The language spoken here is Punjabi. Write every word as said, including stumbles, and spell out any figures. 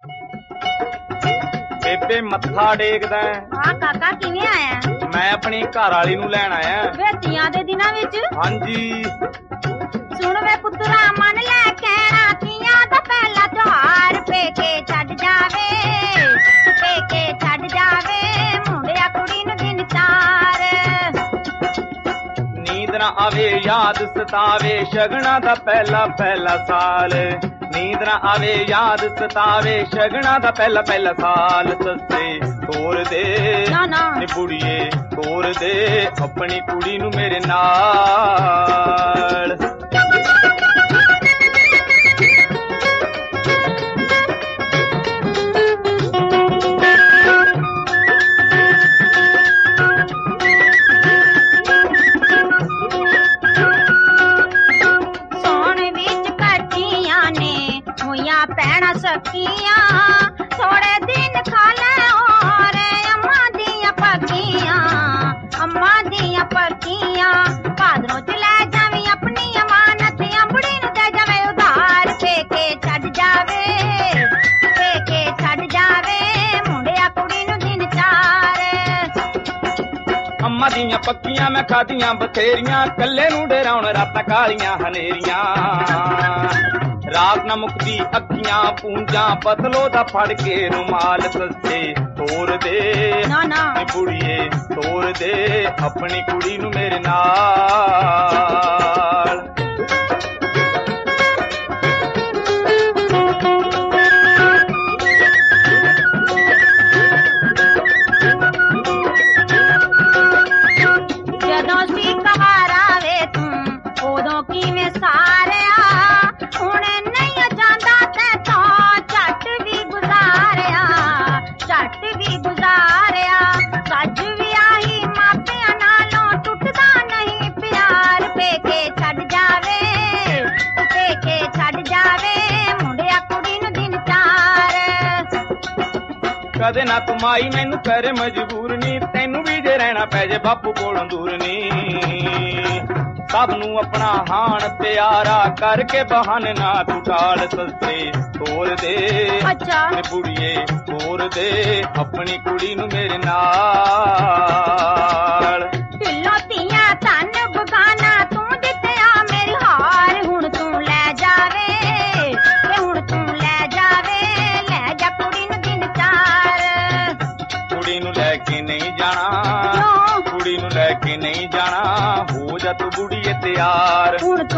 ਬੇਬੇ ਮੱਥਾ ਟੇਕਦਾ ਹਾਂ ਕਾਕਾ ਕਿਵੇਂ ਆਇਆ? ਮੈਂ ਆਪਣੀ ਘਰ ਵਾਲੀ ਨੂੰ ਲੈਣ ਆਇਆ। ਵੇ ਤੀਆਂ ਦੇ ਦਿਨਾਂ ਵਿੱਚ? ਹਾਂਜੀ। ਸੁਣ ਵੇ ਪੁੱਤਰਾ ਮਨ ਲੈ ਕਹਿਣਾ, ਤੀਆਂ ਦਾ ਪਹਿਲਾ ਤਿਉਹਾਰ ਪੇਕੇ ਛੱਡ ਜਾਵੇ, ਪੇਕੇ ਛੱਡ ਜਾਵੇ ਮੁੰਡਿਆ ਕੁੜੀ ਨੂੰ ਦਿਨ ਚਾਰ। ਨੀਂਦ ਨਾ ਆਵੇ ਯਾਦ ਸਤਾਵੇ ਸ਼ਗਨਾਂ ਦਾ ਪਹਿਲਾ ਪਹਿਲਾ ਸਾਲ, ਨੀਂਦ ਨਾ ਆਵੇ ਯਾਦ ਸਤਾਵੇ ਸ਼ਗਨਾਂ ਦਾ ਪਹਿਲਾ ਪਹਿਲਾ ਸਾਲ। ਸੱਸੇ ਤੋਰ ਦੇ ਨਾ ਨਾ ਨੀ ਬੁੜੀਏ ਤੋਰ ਦੇ ਆਪਣੀ ਕੁੜੀ ਨੂੰ ਮੇਰੇ ਨਾਲ। ਭੈਣਾਂ ਸਕੀਆਂ ਥੋੜੇ ਦਿਨ ਖਾ ਲੈ ਹੋਰ ਅੰਮਾ ਦੀਆਂ ਪੱਕੀਆਂ, ਅੰਮਾ ਦੀਆਂ ਪੱਕੀਆਂ। ਭਾਦਰੋਂ ਚ ਲੈ ਜਾਵੀਂ ਆਪਣੀ ਅਮਾਨਤ, ਅੰਬੜੀ ਨੂੰ ਦੇ ਜਾਵੇ ਉਧਾਰ, ਪੇਕੇ ਛੱਡ ਜਾਵੇ, ਪੇਕੇ ਛੱਡ ਜਾਵੇ ਮੁੰਡਿਆ ਕੁੜੀ ਨੂੰ ਦਿਨ ਚਾਰ। ਅੰਮਾ ਦੀਆਂ ਪੱਕੀਆਂ ਮੈਂ ਖਾਧੀਆਂ ਬਥੇਰੀਆਂ, ਕੱਲੇ ਨੂੰ ਡਰਾਉਣ ਰਾਤਾਂ ਕਾਲੀਆਂ ਹਨੇਰੀਆਂ। ਰਾਤ ਨਾ ਮੁਕਦੀ ਅੱਖੀਆਂ ਪੂੰਜਾਂ ਬਦਲੋ ਦਾ ਫੜ ਕੇ ਰੁਮਾਲ। ਸੱਸੇ ਤੋਰ ਦੇ ਨਾ ਨਾ ਬੁੜੀਏ ਤੋਰ ਦੇ ਆਪਣੀ ਕੁੜੀ ਨੂੰ ਮੇਰੇ ਨਾਲ। ਜਦੋਂ ਸੀ ਕਹਾਰਾ ਵੇ ਤੂੰ ਉਦੋਂ ਕਿਵੇਂ ਸਾਰਿਆ, ਹੁਣ ਨਹੀਂ ਜਾਂਦਾ ਤੇ ਤੋਂ ਝੱਟ ਵੀ ਗੁਜ਼ਾਰਿਆ, ਝੱਟ ਵੀ ਗੁਜ਼ਾਰਿਆ। ਸੱਜ ਵੀ ਆਹੀ ਮਾਪਿਆਂ ਨਾਲੋਂ ਟੁੱਟਦਾ ਨਹੀਂ ਪਿਆਰ, ਪੇਕੇ ਛੱਡ ਜਾਵੇ, ਪੇਕੇ ਛੱਡ ਜਾਵੇ ਮੁੰਡਿਆ ਕੁੜੀ ਨੂੰ ਦਿਨ ਚਾਰ। ਕਦੇ ਨਾ ਕਮਾਈ ਮੈਨੂੰ ਕਰ ਮਜਬੂਰ ਨੀ, ਤੈਨੂੰ ਵੀ ਜੇ ਰਹਿਣਾ ਪੈ ਜੇ ਬਾਪੂ ਕੋਲੋਂ ਦੂਰ ਨੀ। ਸਭ ਨੂੰ ਆਪਣਾ ਹਾਣ ਪਿਆਰਾ ਕਰਕੇ ਬਹਾਨੇ ਨਾ ਤੂੰ ਟਾਲ। ਸੱਸੇ ਤੋਰ ਦੇ ਅੱਛਾ ਨੀ ਬੁੜੀਏ ਤੋਰ ਦੇ ਆਪਣੀ ਕੁੜੀ ਨੂੰ ਮੇਰੇ ਨਾਲ। ਢਿੱਲੋਂ ਧੀਆਂ ਧਨ ਬਗਾਨਾ ਤੂੰ ਦਿੱਤਿਆ ਮੇਰੀ ਹਾਰ, ਹੁਣ ਤੂੰ ਲੈ ਜਾਵੇ, ਤੇ ਹੁਣ ਤੂੰ ਲੈ ਜਾਵੇ, ਲੈ ਜਾ ਕੁੜੀ ਨੂੰ ਦਿਨ ਚਾਰ। ਕੁੜੀ ਨੂੰ ਲੈ ਕੇ ਨਹੀਂ ਜਾਣਾ, ਕਿਉਂ? ਕੁੜੀ ਨੂੰ ਲੈ ਕੇ ਨਹੀਂ ਜਾਣਾ, ਹੋ ਜਾ ਤੂੰ ਬੁੜੀਏ ਤਿਆਰ। ਹੁਣ